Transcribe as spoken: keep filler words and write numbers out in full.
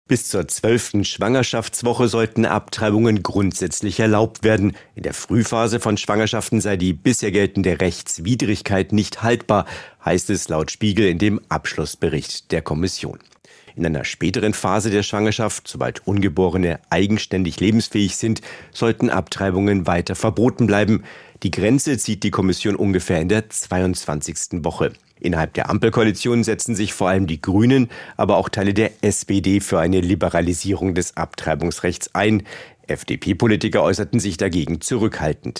Bis zur zwölften Schwangerschaftswoche sollten Abtreibungen grundsätzlich erlaubt werden. In der Frühphase von Schwangerschaften sei die bisher geltende Rechtswidrigkeit nicht haltbar, heißt es laut Spiegel in dem Abschlussbericht der Kommission. In einer späteren Phase der Schwangerschaft, sobald Ungeborene eigenständig lebensfähig sind, sollten Abtreibungen weiter verboten bleiben. Die Grenze zieht die Kommission ungefähr in der zweiundzwanzigsten Woche. Innerhalb der Ampelkoalition setzen sich vor allem die Grünen, aber auch Teile der S P D für eine Liberalisierung des Abtreibungsrechts ein. F D P-Politiker äußerten sich dagegen zurückhaltend.